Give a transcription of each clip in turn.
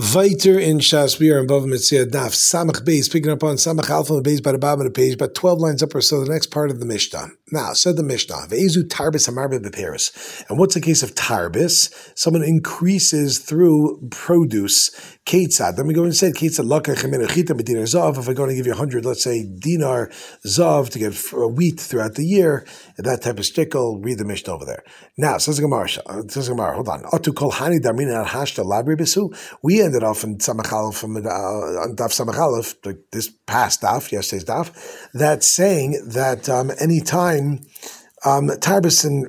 Weiter in Shas, we are in Bava Metzia Daf Samach Beis, picking up on Samach Alpha and Beis by the bottom of the page, about 12 lines up or so, the next part of the Mishnah. Now, said the Mishnah, Ve'ezu Tarbis Amarbe Beperis. And what's the case of Tarbis? Someone increases through produce. Ketzad. Then we go and say, Ketzad Laka Chemenu Chita B'dinar Zav. If I'm going to give you 100, let's say, dinar Zav to get wheat throughout the year, that type of stickle, read the Mishnah over there. Now, says the Gemara, hold on. Atu Kol Hani Darmina Hashta Labri Besu. We ended off in Samach Aleph, on Daf Samach Aleph, this past Daf, yesterday's Daf, that's saying that anytime Tarbis and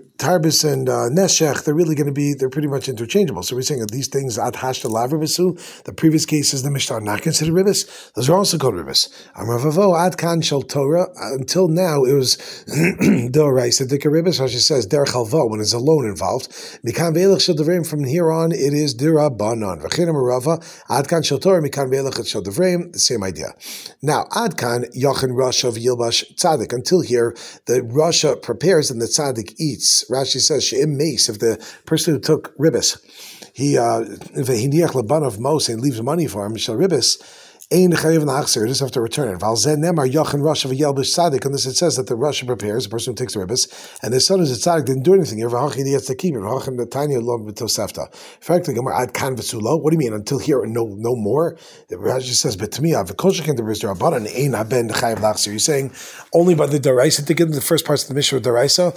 Neshech, they're pretty much interchangeable. So we're saying that these things, Ad Hashta Lavribisu, the previous cases, the Mishnah are not considered ribis. Those are also called ribis. Amravavo, Ad Kan Shel Torah, until now it was Doraisa Dika ribis, how she says, Der Chalva, when there's a loan involved. Mikan Ve'elech Shel Devreim, from here on, it is Dirabanan. V'chinam Rava, Ad Kan Shel Torah, Mikan Ve'elech Shel Devreim, the same idea. Now, Ad Kan, Yachin Rasha V'Yilbash Tzadik, until here, the Rasha prepares and the Tzadik eats. Rashi says, She'im Meis, if the person who took ribis, he niach labanav mos and leaves money for him, shall ribis, ein chayiv nachzer, just have to return it. Val zen nemar yachin rasha v'yelbish tzadik, unless it says that the rasha prepares, the person who takes the ribis, and the son who's a tzadik didn't do anything. V'hachin yetz to keep it. V'hachin netanya lo b'tosefta. Frankly, Gemara ad kan v'sulo. What do you mean until here and no more? The Rashi says, but to me, v'kol shekin the b'rizder abanan ein haben chayiv nachzer. You're saying only by the daraisa to get in the first parts of the Mishnah daraisa.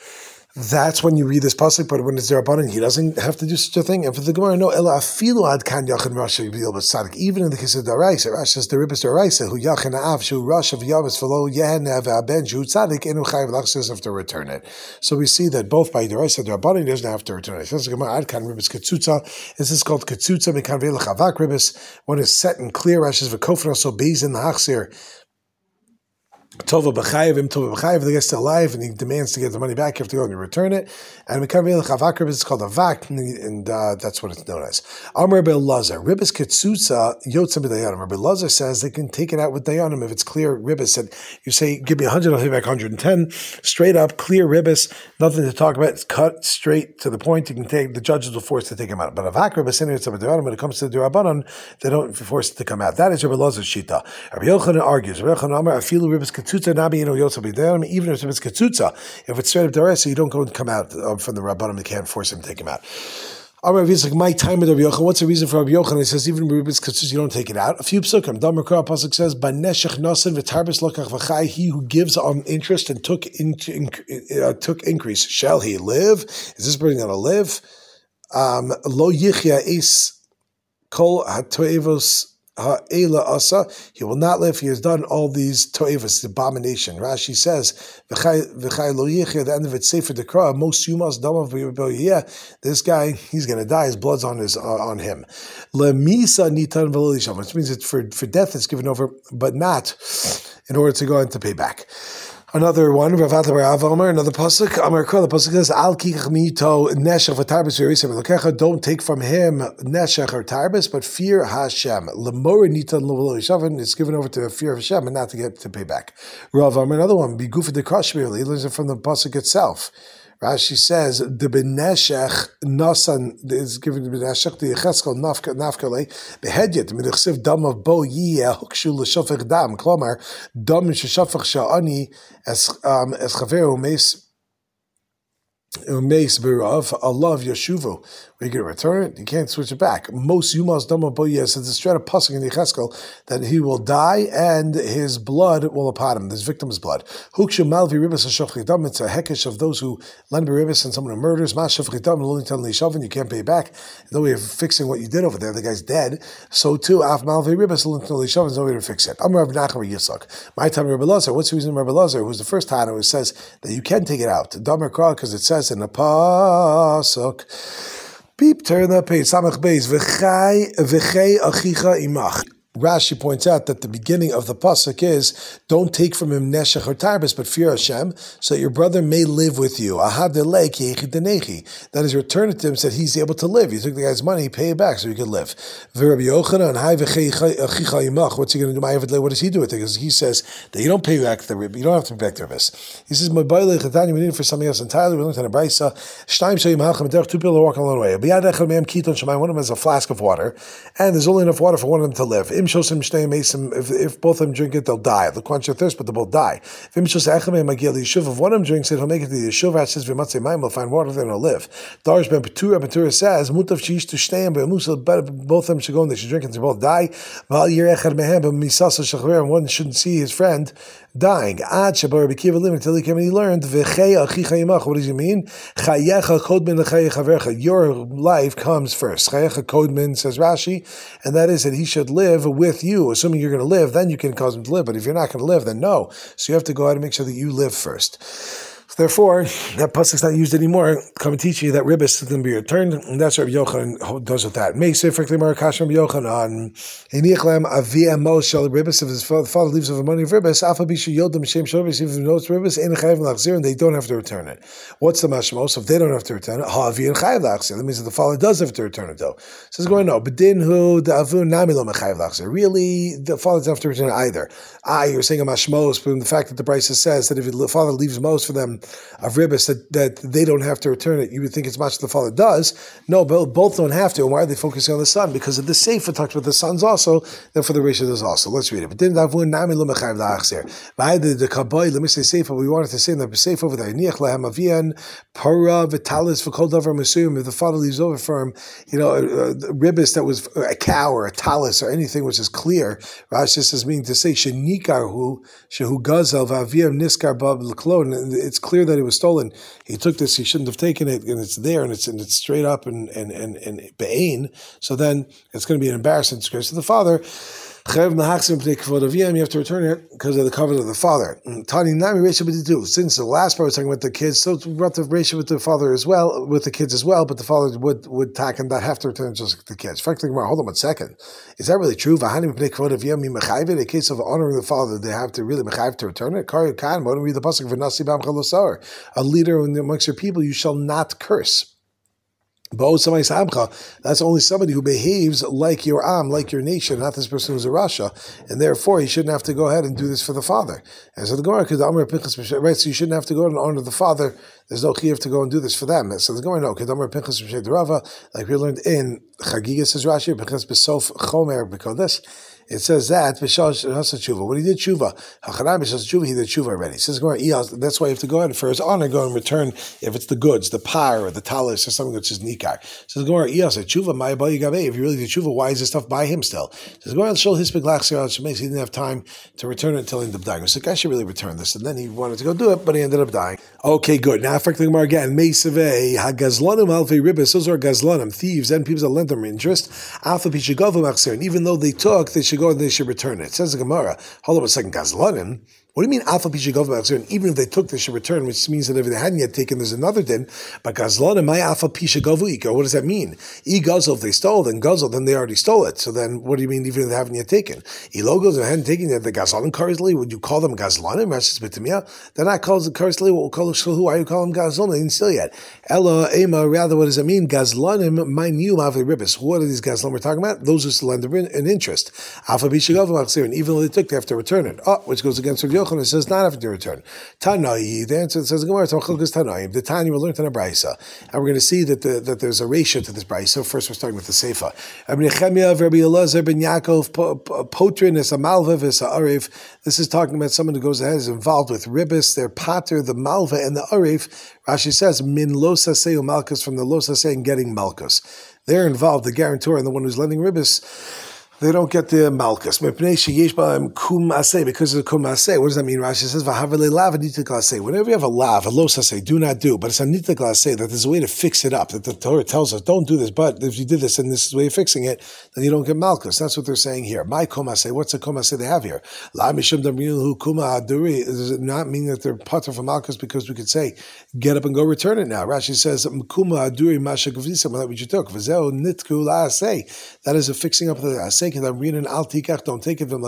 That's when you read this pasuk, but when it's Derabanan, he doesn't have to do such a thing. And for the Gemara, no, ela afilu ad kan yachin rasha v'yil b'tzadik. Even in the case of Daraisa, Rashi says the ribis Daraisa who yachin av shu rasha v'yabes v'lo yehen aben shu tzadik enu chayiv l'achzis have to return it. So we see that both by Daraisa Derabanan he doesn't have to return it. It says the Gemara ad kan ribis ketzutza. This is called ketzutza mikan ve'elach avak ribis. When it's set and clear, Rashi says v'kofra so beis in the hachzir. Tova b'chayev, the guy's still alive and he demands to get the money back. You have to go and you return it. And it's called a vak, and that's what it's known as. Amar Rabbi Elazar, ribis ketzutza yotza b'dayanim. Rabbi Elazar says they can take it out with dayanim if it's clear ribis. And you say, give me 100, I'll give you back 110. Straight up, clear ribis, nothing to talk about. It's cut straight to the point. You can take, the judges will force to take him out. But a vak ribis, when it comes to the Durabanan, they don't force it to come out. That is Rabbi Elazar's shita. Rabbi Yochanan argues, Rabbi Yochanan Amar, afilu ribis even if it's ketzutza, if it's straight up daraisa, you don't go and come out from the rabbanim. They can't force him to take him out. It's like my time with Rabbi Yochanan. What's the reason for Rabbi Yochanan? He says even if it's ketzutza, you don't take it out. A few psukim. Damar Kra pasuk says, "Baneshech nasan v'tarbis lokach v'chai." He who gives on interest and took increase, shall he live? Is this person going to live? Lo yichya is kol hatoevos. He will not live. He has done all these toevas, abomination. Rashi says, "V'chai lo yichya." At the end of it, Sefer Dekra, most yumas damav b'yeh. This guy, he's going to die. His blood's on him. Lemisa nitan v'lo, which means that for death it's given over, but not in order to go and to pay back. Another one, another pasuk. Amar Kol, the pasuk says, "Al kikach mito neshech v'tarbis v'yisem v'lokecha." Don't take from him neshech or tarbis, but fear Hashem. Lemora nitan lo yishaven. It's given over to the fear of Hashem and not to get to pay back. Rav Amar, another one. Be gufa de krashmir. He learns it from the pasuk itself. Rashi says the beneshech nasan is given to beneshech the Yecheskel nafkale behedyet midichsiv dam of bo yiyeh hukshu l'shofech dam klomar dam sheshafach sha'ani as chaveru meis berav alav yeshuvu. Are you going to return it? You can't switch it back. Most yumas dama boyeh says it's straight up pasuk in the Yecheskel that he will die and his blood will upon him. This victim's blood. Hukshu malvi ribis hashofchei dam. It's a hekesh of those who lend ribis and someone who murders. Mas shofchei dam lo nitan leishaven. You can't pay back. No way of fixing what you did over there. The guy's dead. So too af malvi ribis lo nitan leishaven. There's no way to fix it. Amar Rav Nachman Yitzchak. My time Rabbi Elazar. What's the reason Rabbi Elazar, who's the first Tana, who says that you can take it out? Damar Kra, because it says in the pasuk. Beep, turn the page. Samach beis v'chei achicha imach. Rashi points out that the beginning of the pasuk is, don't take from him neshech or tarbis, but fear Hashem, so that your brother may live with you. That is, return it to him so that he's able to live. You took the guy's money, pay it back so he could live. What's he going to do? What does he do with it? Because he says that you don't pay back the rib, you don't have to pay back the ribis. He says, we need it for something else entirely. We learned on a brisa. Two people are walking a long way. One of them has a flask of water, and there's only enough water for one of them to live. If both of them drink it, they'll die. They'll quench their thirst, but they'll both die. If one of them drinks it, he'll make it to the yeshuv. It says, we'll find water, then he'll live. Darish ben Petura says, both of them should go and they should drink it, they both die. And one shouldn't see his friend dying. Until he came and he learned, what does he mean? Your life comes first. Kodmin, says Rashi, and that is that he should live with you. Assuming you're going to live, then you can cause him to live. But if you're not going to live, then no. So you have to go out and make sure that you live first. Therefore, that pasuk's not used anymore. Come and teach you that ribbis is going to be returned, and that's what Rabbi Yochanan does with that. Meisif Reklimar Kash Rabbi Yochanan Enichlam Avia Moshel ribbis. If his father leaves with the money of ribbis, Alpha Bisha Yodam Shem Shovis. If he knows ribbis, Ein Chayav Lachzir, and they don't have to return it. What's the mashmos? If they don't have to return it, Ha'avi and Chayav Lachzir. That means that the father does have to return it, though. So it's going no. Bedin hu the avun nami lo mechayav lachzir. Really, the father doesn't have to return it either. You're saying a mashmos, but the fact that the brisa says that if the father leaves most for them of ribbis, that they don't have to return it, you would think it's much the father does. No, both don't have to. And why are they focusing on the son? Because of the sefer talks about the sons also, therefore the ratio does also. Let's read it. But then the kabbai, let me say sefer, we wanted to say in the sefer over there, niach lahem avian, para vitalis for kol davar masum. If the father leaves over for him, ribbis that was a cow or a talis or anything which is clear, Rashi says, meaning to say, shenikar shehu gazel v'aviam niskar bab l'klon, and it's clear that it was stolen. He took this, he shouldn't have taken it, and it's there, and it's straight up and be'ain, so then it's going to be an embarrassing disgrace to the father. You have to return it because of the covenant of the father. Since the last part was talking about the kids, so we brought the ratio with the father as well, with the kids as well, but the father would tack and not have to return just like the kids. Hold on 1 second. Is that really true? In a case of honoring the father, they have to really to return it. Read the pasuk of a leader amongst your people, you shall not curse. That's only somebody who behaves like your like your nation, not this person who's a Rasha, and therefore he shouldn't have to go ahead and do this for the father. And so the Gemara, right? So you shouldn't have to go and honor the father. There's no chiyuv to go and do this for them. So the Gemara, no, like we learned in Chagiga, says Rashi, Besof Chomer B'Kodesh. It says that when he did tshuva, he did tshuva already. It says that's why you have to go ahead for his honor, go and return if it's the goods, the par or the talis or something which is nikar. It says tshuva, if you really did tshuva, why is this stuff by him still? It says he didn't have time to return it until he ended up dying. So I should really return this, and then he wanted to go do it, but he ended up dying. Okay, good. Now for the Gemara again, Meisavei hagazlanim alfei ribis. Those are gazlanim, thieves, and people that lend them interest. Alpha pichagavim, and even though they took, they should go and they should return it. It says the Gemara, hold on a second, gazlanim. What do you mean alpha pichagavim? And even if they took, they should return, which means that if they hadn't yet taken, there's another din. But gazlanim, my alpha pichagavu. What does that mean? E guzzle, if they stole, then guzzle, then they already stole it. So then, what do you mean even if they haven't yet taken? E logos, if they hadn't taken it, the gazlanim karzli, would you call them gazlanim? They're not called karzli. What will call shulhu? Why you call them gazlanim? They didn't steal yet. Ella ema. Rather, what does it mean? Gazlanim, my new alpha ribis. What are these gazlanim we're talking about? Those who still lend an interest. Alpha pichagavim, and even though they took, they have to return it. Which goes against Rabbi Yochanan. It says not having to return. Tanai, the answer says Gemara, the Tanya we learned in a brisa, and we're going to see that there's a ratio to this brisa. First, we're starting with the Seifa. Rabbi Nechemia, Rabbi Elazar ben Yaakov, Potrin is a malva is a arev. This is talking about someone who goes ahead is involved with ribis, their pater, the malva, and the arev. Rashi says min lo saseu malchus, from the lo saseu and getting malchus. They're involved, the guarantor and the one who's lending ribis. They don't get the malchus. Because of kum aseh. What does that mean? Rashi says, whenever you have a lav, a los aseh, do not do. But it's a nitak aseh, that there's a way to fix it up. That the Torah tells us, don't do this. But if you did this and this is the way of fixing it, then you don't get malchus. That's what they're saying here. My kum aseh. What's the kum aseh they have here? Does it not mean that they're pater for malchus? Because we could say, get up and go return it now. Rashi says, that which you took. That is a fixing up of the aseh. take it, I'm reading al tikach, don't take it,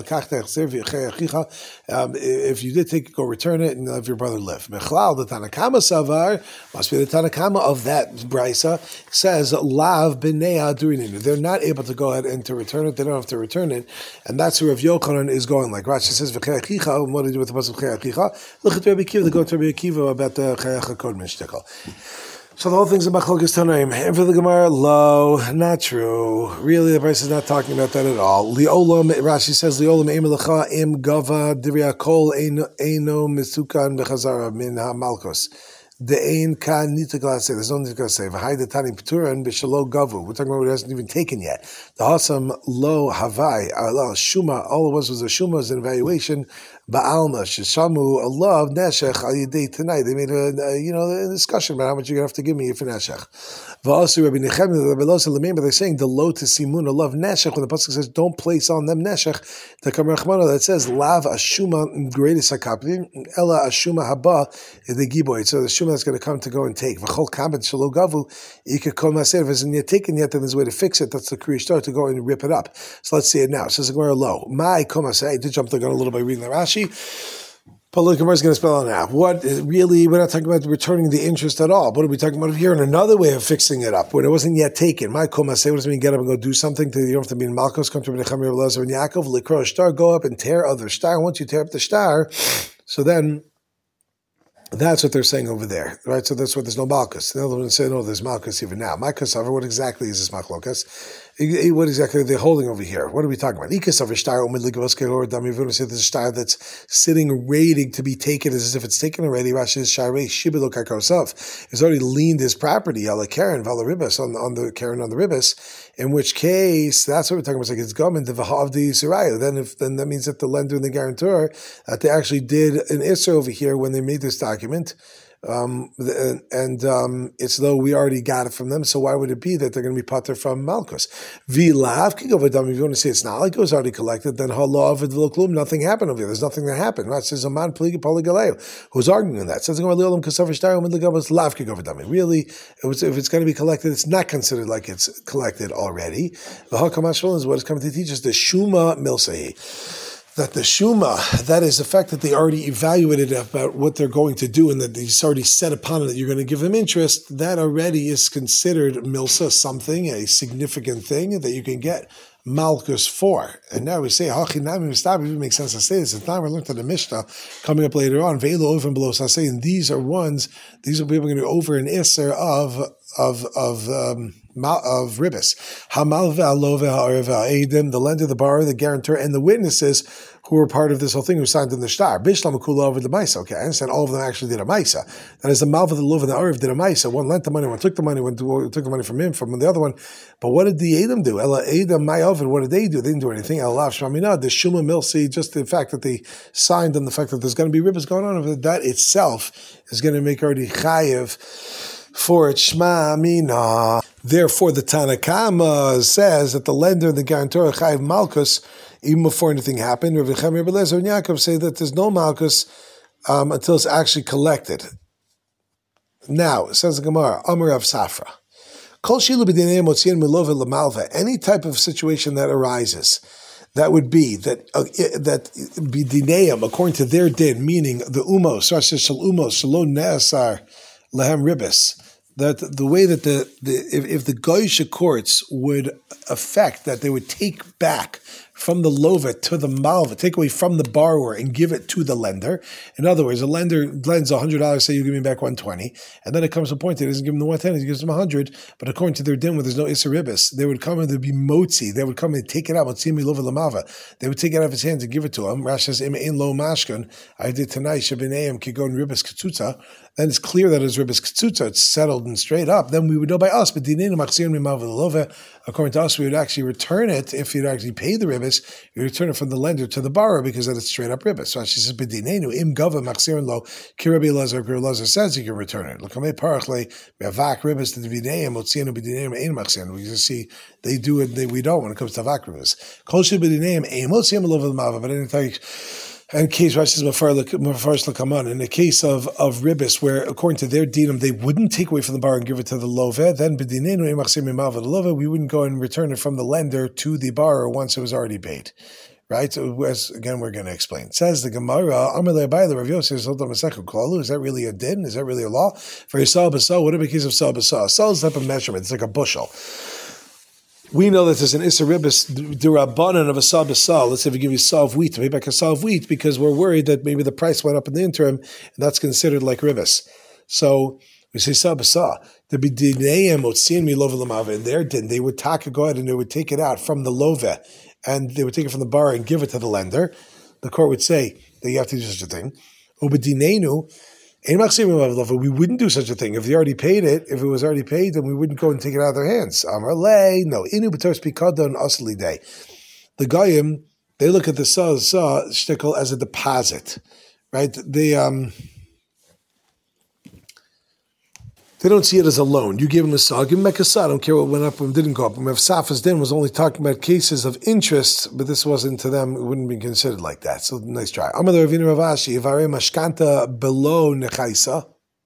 if you did take it, go return it and let your brother live. Mechlal, the Tanakama Savar, must be the Tanakama of that Brisa, says, Lav b'nei adurininu. They're not able to go ahead and to return it, they don't have to return it, and that's where Rav Yochanan is going. Like Rashi says, V'chei achicha, what do you do with the pasuk V'chei achicha? Look at Rabbi Akiva, they go to Rabbi Akiva about the Chayach HaKod Mishtikal. So the whole thing's about Chalkas Tanaim. And for the Gemara, lo, not true. Really, the Brisa is not talking about that at all. Li'olam, Rashi says, Li'olam im lecha im gava divya kol eino misukan bechazara min ha-malkos. De'ein ka nitagla say. There's no nitagla say. V'hai detani p'turan b'shalo gavu. We're talking about what it hasn't even taken yet. The hasam lo havai, Allah shuma, all it was a shuma, was an evaluation. Ba'alma, Shishamu, Allah, Neshech, al Yidei tonight. They made a discussion about how much you're going to have to give me for Neshech. Va'asu Rabbi Nechemia, Rabbi Losa Lememba, they're saying the lo to Simun, Allah, Neshech, when the Pasuk says don't place on them Neshech, the Kamar Chmano that says Lav Ashuma, greatest Hakapri, Ella Ashuma Haba, the Giboy. So the Shuma that's going to come to go and take. V'chol Kabet Shalo Gavu, Yikakol Maser, if it's not taken yet, then there's a way to fix it. That's the Kriya start to go and rip it up. So let's see it now. It says the Gemara lo. My Komasei, I did jump the gun a little by reading the Rashi. But the Gemara is going to spell it out. What really, we're not talking about returning the interest at all. What are we talking about here? And another way of fixing it up when it wasn't yet taken. My Koma say, what does it mean? Get up and go do something. You don't have to be in Malkos. Come to Benecham Rebbe and Yaakov. Likro star. Go up and tear other star. Once you tear up the star, so then that's what they're saying over there, right? So that's what there's no Malkus. The other one say, no, there's Malkus even now. My Kasavar, what exactly is this Machlokas? What exactly are they holding over here? What are we talking about? There's a star that's sitting, waiting to be taken as if it's taken already. It's already leaned his property, ala Karen, vala ribis, on the Karen on the ribis, in which case, that's what we're talking about. It's like it's government of the Yisrael. Then that means that the lender and the guarantor, that they actually did an Isser over here when they made this document. It's though we already got it from them, so why would it be that they're going to be pater from Malkus? V'lav kigovadam. If you want to say it's not like it was already collected, then halav v'dv'loklum, nothing happened over here. There's nothing that happened. Right? It says a man poligaleo who's arguing that. It says really, if it's going to be collected, it's not considered like it's collected already. The Hakamashval is what is coming to teach us the Shuma Milsahi. That the Shuma, that is the fact that they already evaluated about what they're going to do and that he's already set upon it that you're going to give them interest, that already is considered milsa, something, a significant thing that you can get Malkus for. And now we say, it makes sense to say this. It's not, we're learning to the Mishnah coming up later on. Velo over and below. So I'm saying these are people going to over an Isser of ribis. Hamal ve'alov ve'arev the lender, the borrower, the guarantor, and the witnesses who were part of this whole thing who signed in the star. Bishlam kula over the Maisa. Okay, I understand all of them actually did a Maisa. That is the Malva, the Lov, and the Arev did a Maisa. One lent the money, one took the money, one took the money from him, from the other one. But what did the Edom do? Ela Edom Mayovid, what did they do? They didn't do anything. Elav Shmamina, the Shuma Milsi, just the fact that they signed and the fact that there's going to be ribis going on over that itself is going to make already chayev for it. Shma Amina. Therefore, the Tanakama says that the lender and the guarantor chayev Malkus even before anything happened. Rabbi Nechemia, Rabbi Lezer, and Yaakov say that there's no Malkus until it's actually collected. Now, it says the Gemara, Amar of Safra. Any type of situation that arises, that would be that bidineim, according to their din, meaning the umos, Rashi says shal umos, shalo ne'asar lehem ribis, that the way that if the Goyish courts would affect that they would take back from the lovet to the malva, take away from the borrower and give it to the lender. In other words, a lender lends $100, say you give me back $120, and then it comes to a point that he doesn't give him the $110, he gives him $100, but according to their din, where there's no isaribis, they would come and there'd be motzi, they would come and take it out, they would take it out of his hands and give it to him. Rashi says, in lo mashkan, I did tonight, shabineim kigon ribis katsutza, then it's clear that it's ribis katsutza, it's settled and straight up, then we would know by us, but according to us, we would actually return it if you'd actually pay the ribis. You return it from the lender to the borrower because then it's straight up ribis. So she says, "B'dinenu im gava machzirin lo kirabi Lazar." Lazar says you can return it. Lokamei parachle me'avak ribis to b'dineim otzienu b'dineim ein machzirin. We just see they do it, we don't when it comes to avak ribis. Kol she b'dineim ein otzienu lo v'lmava. But anything And case Rashi says Mafarish Lakaman, in the case of Ribis, where according to their dinam they wouldn't take away from the bar and give it to the love, then b'dinenu imachsim imav the love, we wouldn't go and return it from the lender to the borrower once it was already paid. Right? So as again we're going to explain. It says the Gemara, is that really a din? Is that really a law? For Yisal Basal, what about the case of Sal Basal? Sal is a type of measurement, it's like a bushel. We know that there's an Issa Ribis Durabanan of a Sal Basal. Let's say if we give you Sal of wheat, to pay back a Sal of wheat because we're worried that maybe the price went up in the interim, and that's considered like Ribis. So we say Sal Basal. The B'dineim Otzian Milova Lamava, and there didn't. They would go ahead and they would take it out from the Love, and they would take it from the bar and give it to the lender. The court would say that you have to do such a thing. Ubedinenu. We wouldn't do such a thing. If they already paid it, if it was already paid, then we wouldn't go and take it out of their hands. No. The Goyim, they look at the saw shtickle as a deposit, right? They don't see it as a loan. You give them a saw, give them a kasa. I don't care what went up and didn't go up. If Safas Din was only talking about cases of interest, but this wasn't to them, it wouldn't be considered like that. So nice try. Amar Ravina Ravashi, Ivare Mashkanta below Nechaisa.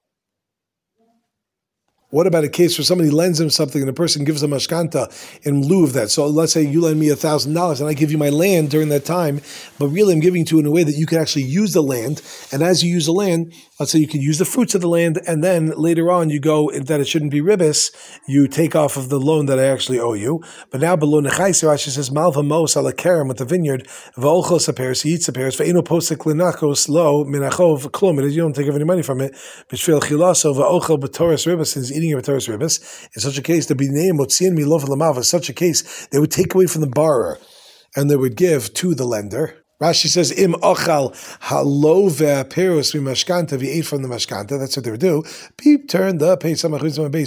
What about a case where somebody lends him something and the person gives him mashkanta in lieu of that? So let's say you lend me $1,000 and I give you my land during that time, but really I'm giving to you in a way that you can actually use the land. And as you use the land, let's say you can use the fruits of the land, and then later on you go that it shouldn't be ribis, you take off of the loan that I actually owe you. But now below nechayse, Rashi says malva mos ala kerem with the vineyard v'olchos aperes he eats aperes ve'eno posek linachos lo minachov klum. You don't take any money from it. B'shvil chilaso v'ochel b'toras ribis, is eating a b'toras ribis. In such a case, the b'nei motzian milov lamav. In such a case, they would take away from the borrower and they would give to the lender. Rashi says, "Im ochal halove perus mashkanta." If he ate from the mashkanta, that's what they would do. Peep turn the pay some base.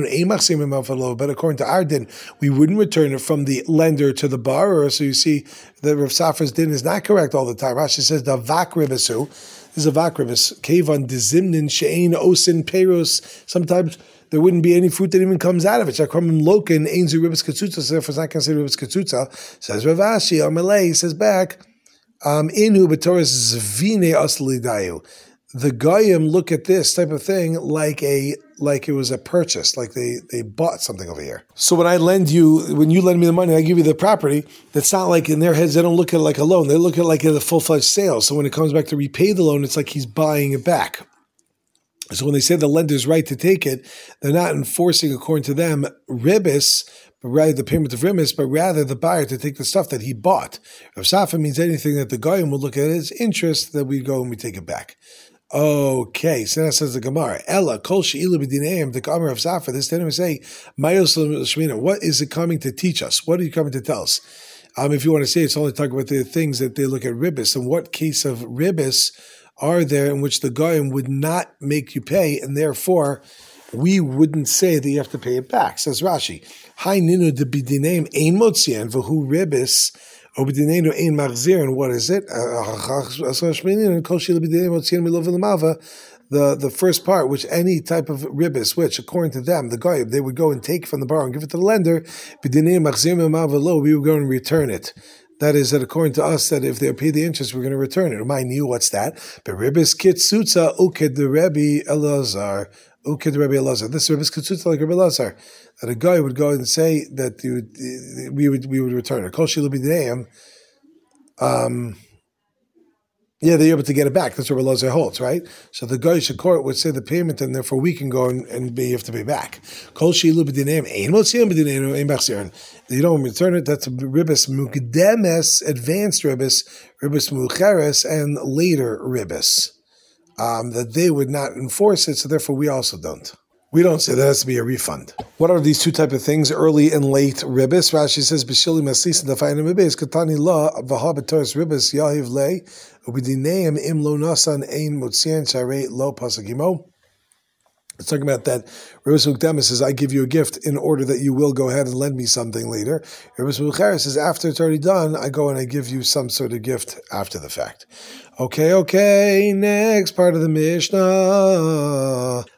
But according to our din, we wouldn't return it from the lender to the borrower. So you see, the Rav Safra's din is not correct all the time. Rashi says the vak ribisu. This is a vak ribis. Kevan dizimnin she'ein osin perus. Sometimes there wouldn't be any fruit that even comes out of it. Shakramim loken ain't zu ribis katzutza. So therefore, it's not considered ribis katzutza. Says Rav Ashi Amalei says back. Inu b'toras zvine aslidayu. The Goyim look at this type of thing like it was a purchase, like they bought something over here. So when you lend me the money, I give you the property, that's not like in their heads, they don't look at it like a loan. They look at it like a full-fledged sale. So when it comes back to repay the loan, it's like he's buying it back. So when they say the lender's right to take it, they're not enforcing, according to them, ribis, but rather the payment of rimis, but rather the buyer to take the stuff that he bought. Rav Safra means anything that the Goyim would look at as interest, that we go and we take it back. Okay, so that says the Gemara. Ella kol she'ilu b'dineim. The Gemara of Safra. This time we say, Mayos l'shmina. What is it coming to teach us? What are you coming to tell us? If you want to say it's only talking about the things that they look at ribis, and what case of ribis are there in which the Goyim would not make you pay, and therefore we wouldn't say that you have to pay it back? Says Rashi, Hai ninu de bidineim ein motzian v'hu ribis o bidinenu ein machzir. And what is it? The first part, which any type of ribis, which according to them, the Goyim, they would go and take from the borrower and give it to the lender, bidineim machzir memavalo, we would go and return it. That is, that according to us, that if they pay the interest, we're going to return it. I knew what's that? But ribis kitsutza uked the Rebbe Elazar. Uked the Rebbe Elazar. This ribis kitsutza like Rebbe Elazar. That a guy would go and say that we would return it. Kol shilu b'dineim. They're able to get it back. That's what Rebbe Elazar holds, right? So the Goyish court would say the payment, and therefore we can go and you have to pay back. Kol shilu b'dineim ein motzian b'dineim ein machzirin. You don't return it. That's ribis mukdemes, advanced ribis mucheres, and later ribis. That they would not enforce it, so therefore we also don't. We don't say that has to be a refund. What are these two type of things? Early and late ribis. Rashi says b'shili maslis and defining ribis katani la v'ha b'toras ribis yahiv lei u'b'dineim im lo nasan ein motzian sharei lo pasagimo. It's talking about that. Ribis Mukdemis says, I give you a gift in order that you will go ahead and lend me something later. Ribis Mucheres says, after it's already done, I go and I give you some sort of gift after the fact. Okay, next part of the Mishnah.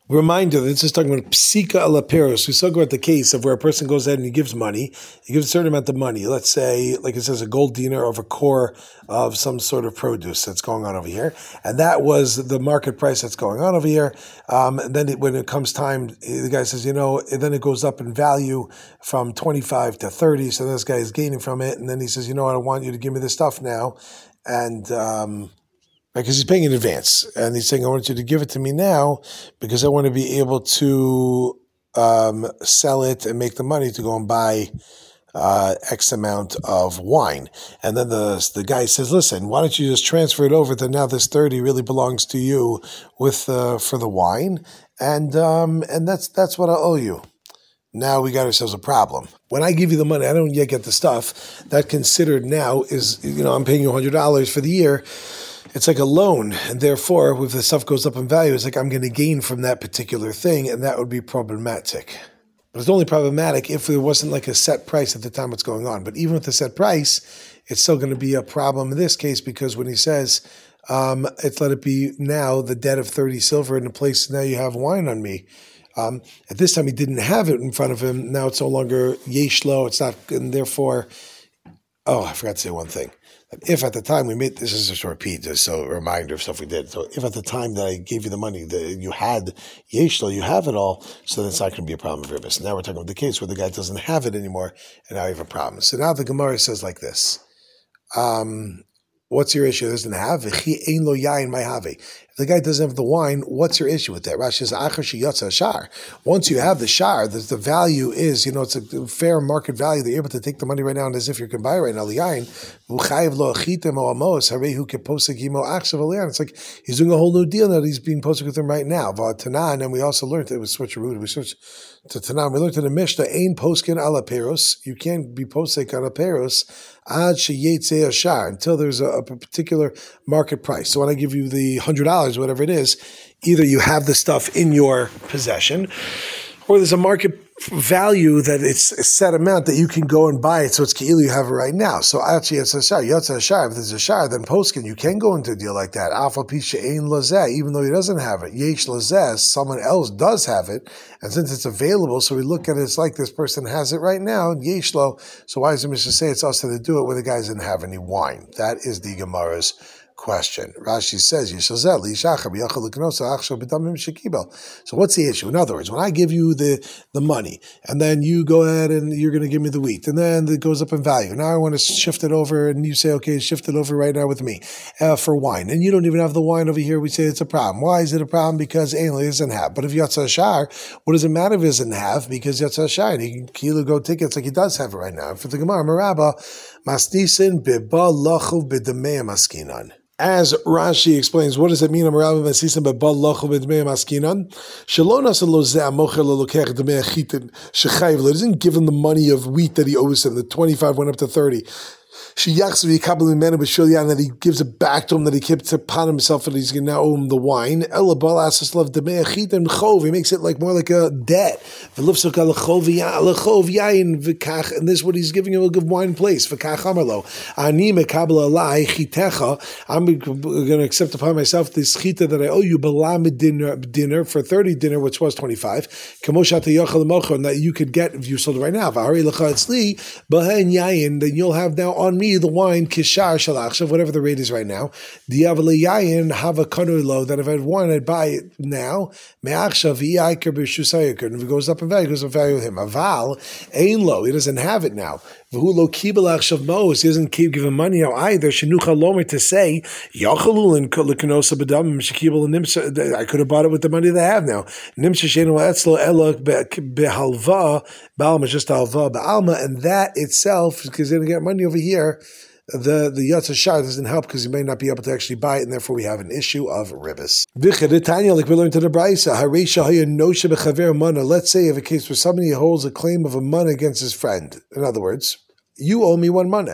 Reminder, this is talking about psika ala peros. We spoke about the case of where a person goes ahead and he gives money. He gives a certain amount of money. Let's say, like it says, a gold dinar of a core of some sort of produce that's going on over here. And that was the market price that's going on over here. And then when it comes time, the guy says, and then it goes up in value from 25 to 30. So this guy is gaining from it. And then he says, I want you to give me this stuff now. And, because he's paying in advance, and he's saying, I want you to give it to me now because I want to be able to sell it and make the money to go and buy X amount of wine. And then the guy says, listen, why don't you just transfer it over to now this 30 really belongs to you with for the wine, and that's what I owe you. Now we got ourselves a problem. When I give you the money, I don't yet get the stuff. That considered now is, I'm paying you $100 for the year. It's like a loan, and therefore, if the stuff goes up in value, it's like I'm going to gain from that particular thing, and that would be problematic. But it's only problematic if there wasn't like a set price at the time what's going on. But even with the set price, it's still going to be a problem in this case, because when he says, it's let it be now the debt of 30 silver in the place now you have wine on me. At this time, he didn't have it in front of him. Now it's no longer yeshlo. It's not, and therefore, I forgot to say one thing. If at the time we made, this is just a repeat, just so a reminder of stuff we did. So if at the time that I gave you the money, you had yeshlo, you have it all, so that's not going to be a problem of ribbis. Now we're talking about the case where the guy doesn't have it anymore, and now you have a problem. So now the Gemara says like this. What's your issue? It doesn't have. If the guy doesn't have the wine, what's your issue with that? Rashi says, once you have the shar, the value is, it's a fair market value. They're able to take the money right now, and as if you can buy right now. It's like he's doing a whole new deal now. He's being posted with him right now. And then we also learned, it was switcheroo. We switched to Tanan. We learned in the Mishnah, Ein poskin ala peros. You can't be posek on a peros ad sheyetze ashar, until there's a particular market price. So when I give you the $100, whatever it is, either you have the stuff in your possession, or there's a market value that it's a set amount that you can go and buy it. So it's keilu, you have it right now. So actually it's a shar, yotza shar. If there's a shar, then poskin, you can go into a deal like that. Alpha pisha ein lazeh, even though he doesn't have it. Yesh lazeh, someone else does have it. And since it's available, so we look at it, it's like this person has it right now, yesh lo. So why does the Mishnah say it's us to do it when the guy doesn't have any wine? That is the Gemara's question. Rashi says, so what's the issue? In other words, when I give you the money, and then you go ahead and you're going to give me the wheat, and then it goes up in value. Now I want to shift it over, and you say, okay, shift it over right now with me for wine. And you don't even have the wine over here. We say it's a problem. Why is it a problem? Because Ainley doesn't have. But if Yatza Shar, what does it matter if he doesn't have? Because Yatza Shar, and he can Kilo go take it. It's like he does have it right now. For the Gemara, Marabba, Masnisin Biba Lachuv Bidamea Maskinan. As Rashi explains, what does it mean? It doesn't give him the money of wheat that he owes him. The 25 went up to 30. That he gives it back to him, that he keeps upon himself, and he's going to now owe him the wine. He makes it like more like a debt. And this is what he's giving him, a good wine place. I'm going to accept upon myself this chita that I owe you dinner for 30 dinner, which was 25. That you could get if you sold it right now. Then you'll have now on me the wine kishar shalachshav, whatever the rate is right now. Diavalayayin have a kanulo that if I had wine, I'd buy it now. Me'achshav v'yaiker b'shusayikr, and if it goes up in value, it goes up in value with him. Aval ein lo, he doesn't have it now. V'hu lo kibelach shav mos, he doesn't keep giving money now either. Shenucha lomer to say yachalul and lekanosa b'dam shekibel and nimsa. I could have bought it with the money that I have now. Nimsa shenu etzlo elok behalva ba'alma, just halva ba'alma, and that itself, because they're going to get money over here, the Yatza Shar doesn't help because you may not be able to actually buy it, and therefore we have an issue of ribbis. Like we learned in the Braisa, let's say if a case where somebody holds a claim of a mana against his friend. In other words, you owe me one mana.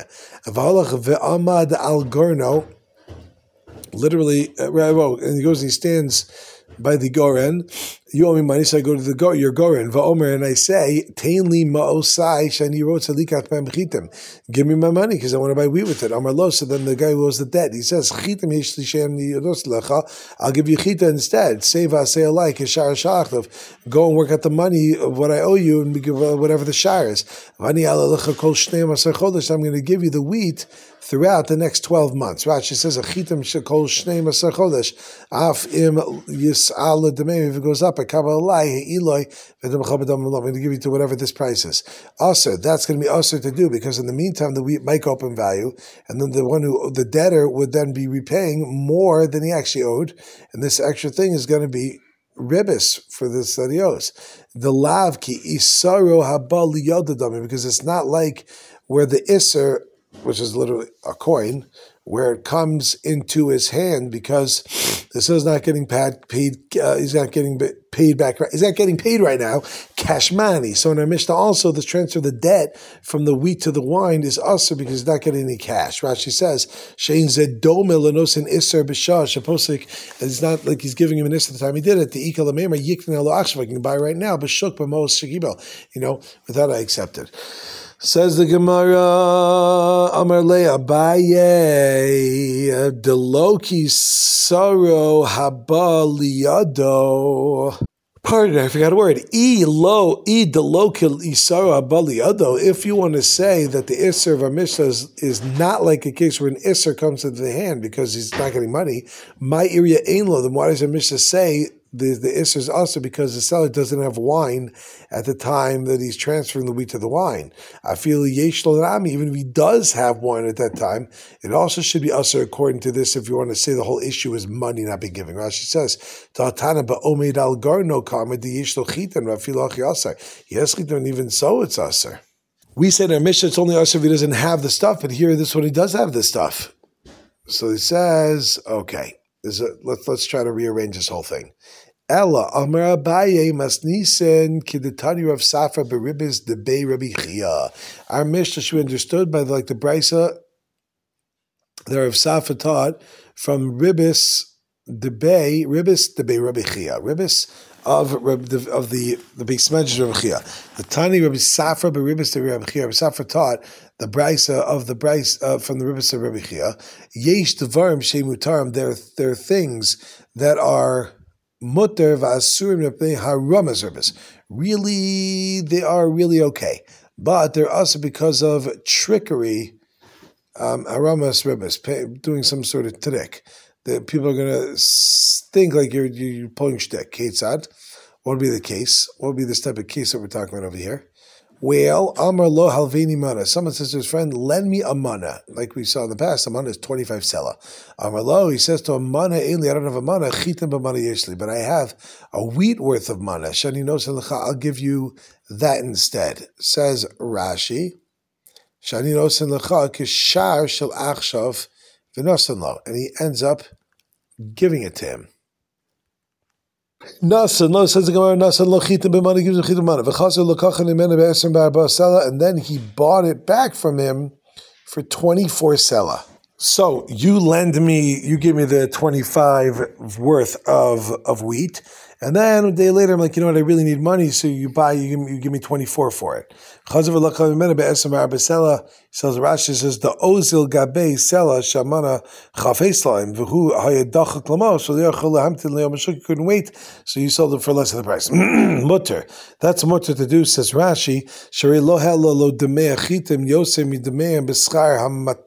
Literally, and he goes and he stands by the Goren, You owe me money, so I go to your goren, va'omer, and I say, Tain li ma'osai shani rotza likat mem chitim. Give me my money because I want to buy wheat with it. Amar lo. So then the guy who owes the debt, he says, Chitim yesh li shani yodos lecha. I'll give you chita instead. Seva say alike kishar shachlav. Go and work out the money of what I owe you and give whatever the shar is. Vani ala lecha kol shnei masar chodesh. I'm going to give you the wheat throughout the next 12 months. Rashi says, "Achitim shekol shnei masar chodesh af im yis'al demei." If it goes up, I come alai eloi v'dem chabadam. I'm going to give you to whatever this price is. Also, that's going to be also to do because in the meantime the wheat might go up in value, and then the debtor would then be repaying more than he actually owed, and this extra thing is going to be ribis for this that he owes. The lav ki isaro haba liyodadami, because it's not like where the isser, which is literally a coin, where it comes into his hand because this is not getting paid. He's not getting paid back. He's not getting paid right now. Cash money. So in our Mishnah also, the transfer of the debt from the wheat to the wine is also because he's not getting any cash. Rashi says, "Shein zedomel anosin iser b'shah shaposik." It's not like he's giving him an iser the time he did it. The ikal amemer yiktin alo achshav. I can buy right now, but shuk b'mos shekibel. Without I accept it. Says the Gemara, Amar le Abaye, Deloki Saro Haba Liyado. Pardon, I forgot a word. If you want to say that the Isser of our Mishnah is not like a case where an Isser comes into the hand because he's not getting money, my area ain't low, then why does our Mishnah say the Isser is also because the seller doesn't have wine at the time that he's transferring the wheat to the wine? I feel even if he does have wine at that time, it also should be usher according to this if you want to say the whole issue is money not being given. Rashi says, yes, and even so it's usher. We said in our Mishnah it's only usher if he doesn't have the stuff, but here this one he does have the stuff. So he says, okay, let's try to rearrange this whole thing. Ella Amar Abaye Masnisen Kidetani Rav Safra Beribis Debei Rabbi Chia. Our Mishnah should be understood by the Brisa that Rav Safra taught from Ribis Debei Rabbi Chia. Ribis of the base measure of Rabbi Chia. The Tani Rabbi Safra Beribis Debei Rabbi Chia. Rabbi Safra taught the Brisa of the Brisa from the Ribis of Rabbi Chia. Yesh Devarim Shemutarim. There are things that are mutter v'asurim nepnei haramas ribis. Really, they are really okay, but they're also because of trickery. Haramas ribis, doing some sort of trick. That people are going to think like you're pulling shtick. Ketzad, what would be the case? What would be this type of case that we're talking about over here? Well, Amar lo halveni mana. Someone says to his friend, lend me a mana. Like we saw in the past, a mana is 25 sela. Amar lo, he says to a mana, I don't have a mana, chitim b'mana yeshli, but I have a wheat worth of mana. Shani nos lecha, I'll give you that instead. Says Rashi, Shani nos lecha, kishar shel achshav v'nosan lo. And he ends up giving it to him. Nasan lo says the Gemara. Nasan lo chitim b'mana, gives him chitim b'mana. V'chaser lo kachan imena be'esrim b'arba sela, and then he bought it back from him for 24 sela. So you give me the 25 worth of wheat, and then a day later I'm like, you know what, I really need money, so you give me 24 for it. Says Rashi says the ozil gabe sela shamana chafeslaim v'hu hayadach klamos, so you couldn't wait, so you sold it for less of the price. Mutter, that's mutter to do. Says Rashi, shari lo hella lo demei achitim yosem midemei b'schar hamat.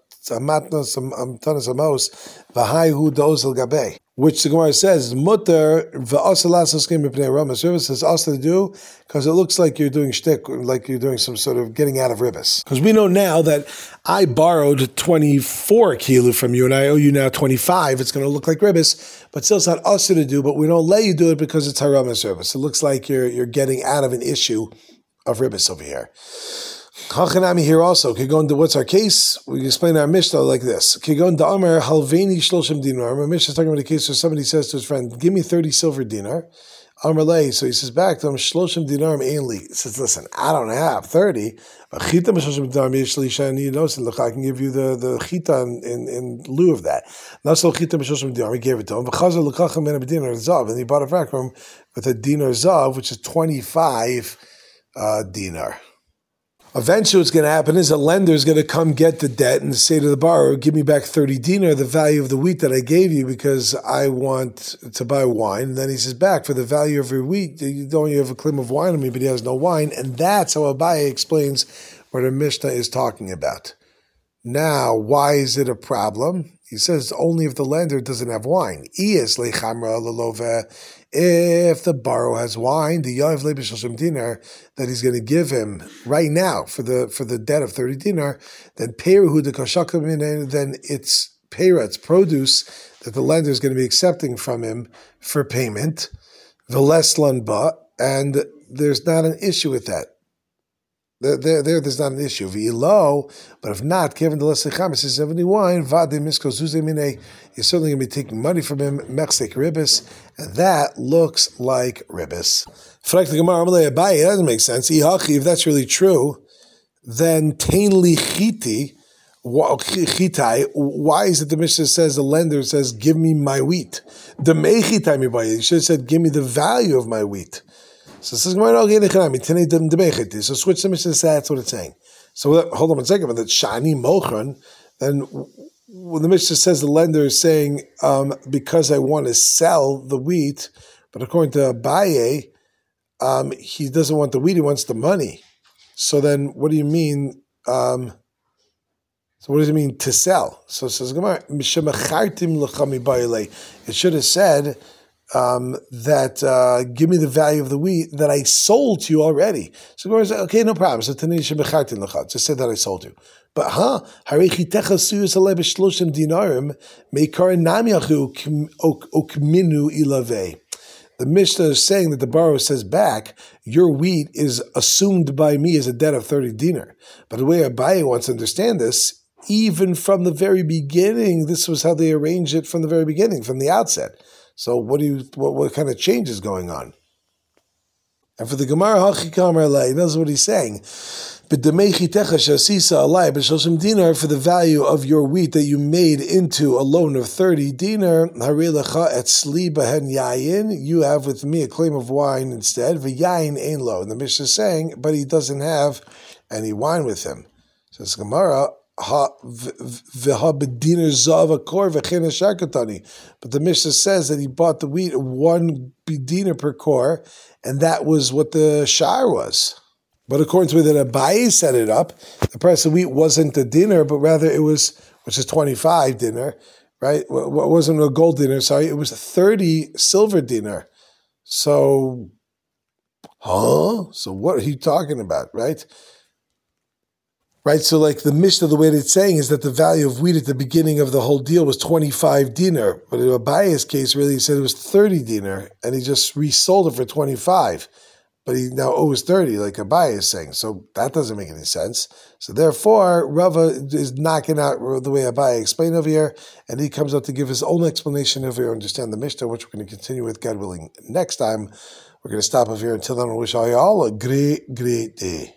Which the Gemara says mutter says also to do because it looks like you're doing shtick, like you're doing some sort of getting out of ribis. Because we know now that I borrowed 24 kilo from you and I owe you now 25. It's going to look like ribis, but still it's not us to do. But we don't let you do it because it's harama service. It looks like you're getting out of an issue of ribis over here. Hachanami here also. What's our case? We explain our Mishnah like this. Kigon da'amar halveni shloshim dinar. Our Mishnah is talking about a case where somebody says to his friend, give me 30 silver dinar. Amalei. So he says back to him, Shloshim dinarim ainli. He says, listen, I don't have 30. I can give you the chita in lieu of that. He gave it to him. And he bought it back from him with a dinar zav, which is 25 dinar. Eventually what's going to happen is a lender is going to come get the debt and say to the borrower, give me back 30 dinar, the value of the wheat that I gave you because I want to buy wine. And then he says back, for the value of your wheat, you have a claim of wine on me, but he has no wine. And that's how Abaye explains what our Mishnah is talking about. Now, why is it a problem? He says only if the lender doesn't have wine. If the borrower has wine, the Yav Lebishashim dinar that he's going to give him right now for the debt of 30 dinar, then Peruhu de Koshakim, then it's Pera, it's produce that the lender is going to be accepting from him for payment. Veleslan ba, and there's not an issue with that. There's not an issue. V'ilo, but if not, given the Lesecham, it says 70 wine, Vade Misko Zuze Mine, you're certainly going to be taking money from him, Mechsek Ribis, and that looks like Ribis. Frak the Gemara, Abaye, it doesn't make sense. If that's really true, then Tainli Chiti, Chitai, why is it the Mishnah says, the lender says, give me my wheat? The Mechitai Mibaye, you should have said, give me the value of my wheat. So it says, so switch the Mishnah to say that's what it's saying. So hold on one second, but that Shani Mochran, then when the Mishnah says the lender is saying, because I want to sell the wheat, but according to Abaye, he doesn't want the wheat, he wants the money. So then what do you mean, so what does it mean to sell? So it says, it should have said, that give me the value of the wheat that I sold to you already. So Gemara says, okay, no problem. So just say that I sold you. But the Mishnah is saying that the borrower says back, your wheat is assumed by me as a debt of 30 dinar. But the way Abaye wants to understand this, even from the very beginning, this was how they arranged it from the very beginning, from the outset. So what kind of change is going on? And for the Gemara, knows what he's saying. For the value of your wheat that you made into a loan of 30 dinar, you have with me a claim of wine instead. And the Mishnah is saying, but he doesn't have any wine with him. So it's Gemara. But the Mishnah says that he bought the wheat 1 dinar per core, and that was what the shar was. But according to the way that Abaye set it up, the price of wheat wasn't a dinar, but rather it was, which is 25 dinar, right? It wasn't a gold dinar, sorry, it was 30 silver dinar. So, So what are you talking about, right? Right, so like the Mishnah, the way that it's saying is that the value of wheat at the beginning of the whole deal was 25 dinar. But in Abaye's case, really, he said it was 30 dinar, and he just resold it for 25. But he now owes 30, like Abaye is saying. So that doesn't make any sense. So therefore, Rava is knocking out the way Abaye explained over here, and he comes up to give his own explanation over here, understand the Mishnah, which we're going to continue with, God willing, next time. We're going to stop over here. Until then, I wish all you all a great, great day.